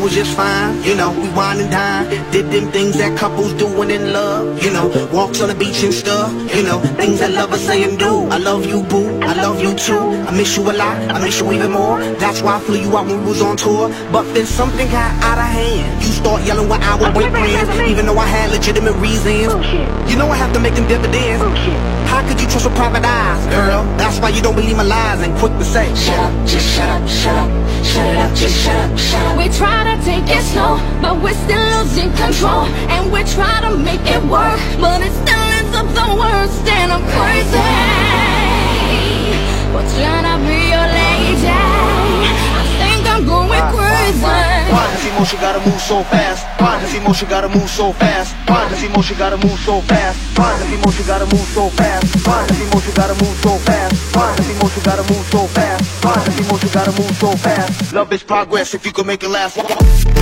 was just fine. You know, we wine and dine, did them things that couples do when in love. You know, walks on the beach and stuff. You know, things that lovers say and do. I love you, boo, I love you too. I miss you a lot, I miss you even more. That's why I flew you out when we was on tour. But then something got out of hand. You start yelling when I was boyfriend, even though I had legitimate reasons. You know I have to make them dividends. How could you trust with private eyes, girl? That's why you don't believe my lies and quick to say, shut up, just shut up, shut up, shut it up, just shut up, shut up. We try to take it slow, but we're still losing control. And we try to make it work, but it still ends up the worst. And I'm crazy for trying to be your lady. I think I'm going crazy. Why does emotion gotta move so fast? Why does emotion gotta move so fast? Why does emotion gotta move so fast? Why does emotion gotta move so fast? Why does emotion gotta move so fast? Why does emotion gotta move so fast? Why does emotion gotta move so fast? Love is progress if you can make it last.